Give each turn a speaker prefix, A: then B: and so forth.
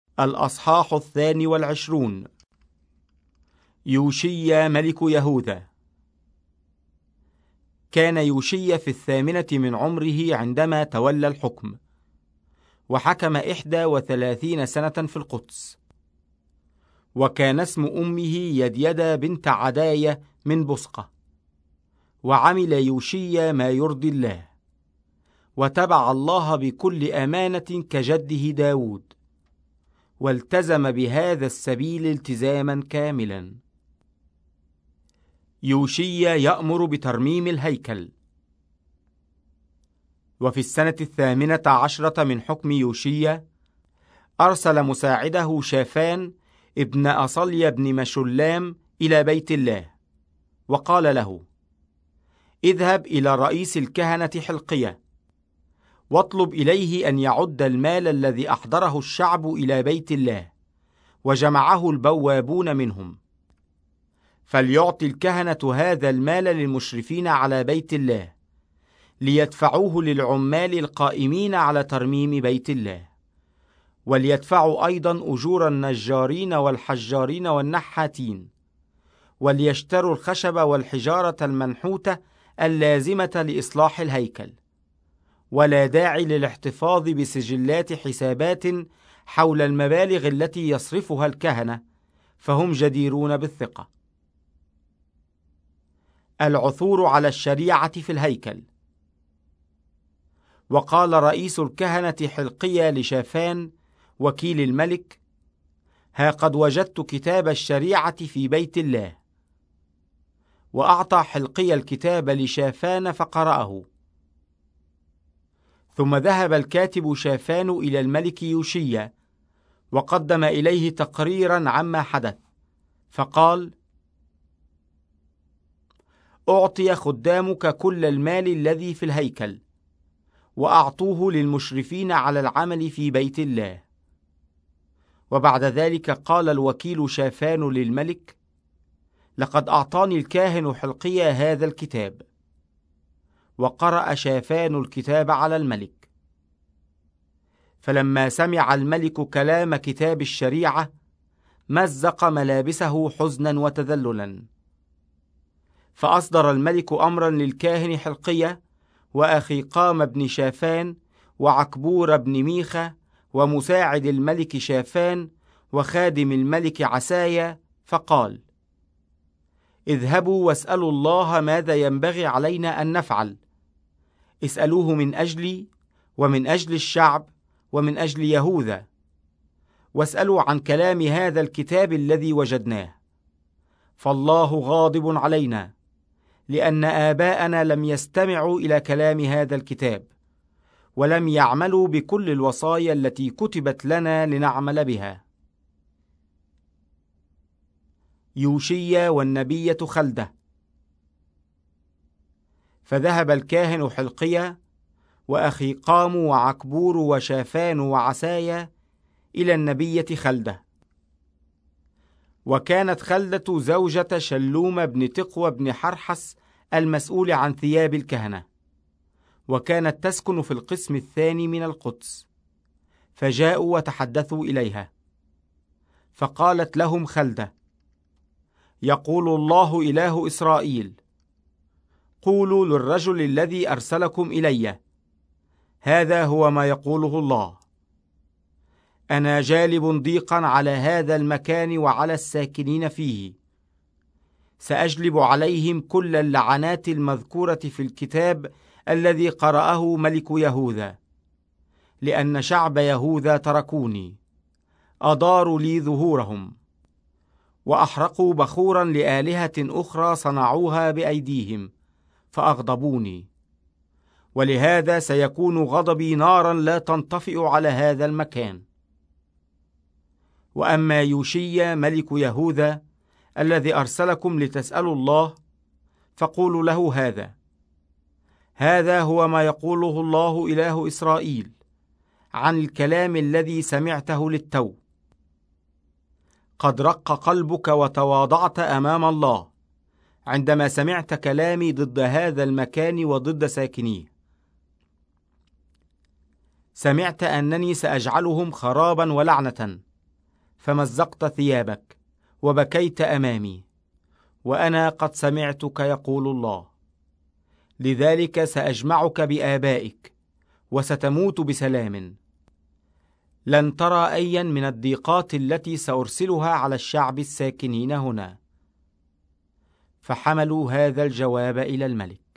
A: الأصحاح 22. يوشيا ملك يهوذا. كان يوشيا في 8 من عمره عندما تولى الحكم، وحكم 31 سنة في القدس. وكان اسم أمه يديدة بنت عداية من بصقة. وعمل يوشيا ما يرضي الله، وتبع الله بكل أمانة كجده داود، والتزم بهذا السبيل التزاما كاملا. يوشيا يأمر بترميم الهيكل. وفي 18 من حكم يوشيا أرسل مساعده شافان ابن أصليا بن مشلام إلى بيت الله، وقال له: اذهب إلى رئيس الكهنة حلقية، واطلب إليه أن يعد المال الذي أحضره الشعب إلى بيت الله، وجمعه البوابون منهم، فليعطي الكهنة هذا المال للمشرفين على بيت الله، ليدفعوه للعمال القائمين على ترميم بيت الله، وليدفعوا أيضا أجور النجارين والحجارين والنحاتين، وليشتروا الخشب والحجارة المنحوتة اللازمة لإصلاح الهيكل. ولا داعي للاحتفاظ بسجلات حسابات حول المبالغ التي يصرفها الكهنة، فهم جديرون بالثقة. العثور على الشريعة في الهيكل. وقال رئيس الكهنة حلقيا لشافان وكيل الملك: ها قد وجدت كتاب الشريعة في بيت الله. وأعطى حلقيا الكتاب لشافان فقرأه. ثم ذهب الكاتب شافان إلى الملك يوشيا، وقدم إليه تقريرا عما حدث، فقال: أعطي خدامك كل المال الذي في الهيكل، وأعطوه للمشرفين على العمل في بيت الله. وبعد ذلك قال الوكيل شافان للملك: لقد أعطاني الكاهن حلقيا هذا الكتاب. وقرأ شافان الكتاب على الملك. فلما سمع الملك كلام كتاب الشريعة مزق ملابسه حزنا وتذللا. فأصدر الملك أمرا للكاهن حلقيا وأخي قام بن شافان وعكبور بن ميخا ومساعد الملك شافان وخادم الملك عسايا، فقال: اذهبوا واسألوا الله ماذا ينبغي علينا أن نفعل. اسألوه من أجلي ومن أجل الشعب ومن أجل يهوذا، واسألوا عن كلام هذا الكتاب الذي وجدناه، فالله غاضب علينا، لأن آباءنا لم يستمعوا إلى كلام هذا الكتاب، ولم يعملوا بكل الوصايا التي كتبت لنا لنعمل بها. يوشيا والنبية خلدة. فذهب الكاهن حلقيا وأخي قام وعكبور وشافان وعسايا إلى النبية خلدة. وكانت خلدة زوجة شلوم بن تقوى بن حرحس المسؤول عن ثياب الكهنة، وكانت تسكن في القسم الثاني من القدس. فجاءوا وتحدثوا إليها، فقالت لهم خلدة: يقول الله إله إسرائيل: قولوا للرجل الذي أرسلكم إلي، هذا هو ما يقوله الله: أنا جالب ضيقا على هذا المكان وعلى الساكنين فيه، سأجلب عليهم كل اللعنات المذكورة في الكتاب الذي قرأه ملك يهوذا، لأن شعب يهوذا تركوني، أداروا لي ظهورهم، وأحرقوا بخورا لآلهة أخرى صنعوها بأيديهم، فأغضبوني. ولهذا سيكون غضبي نارا لا تنطفئ على هذا المكان. وأما يوشيا ملك يهوذا الذي أرسلكم لتسألوا الله، فقولوا له هذا هو ما يقوله الله إله إسرائيل عن الكلام الذي سمعته للتو. قد رق قلبك وتواضعت أمام الله عندما سمعت كلامي ضد هذا المكان وضد ساكنيه. سمعت أنني سأجعلهم خرابا ولعنة، فمزقت ثيابك وبكيت أمامي، وأنا قد سمعتك يقول الله. لذلك سأجمعك بآبائك وستموت بسلام. لن ترى أيا من الضيقات التي سأرسلها على الشعب الساكنين هنا. فحملوا هذا الجواب إلى الملك.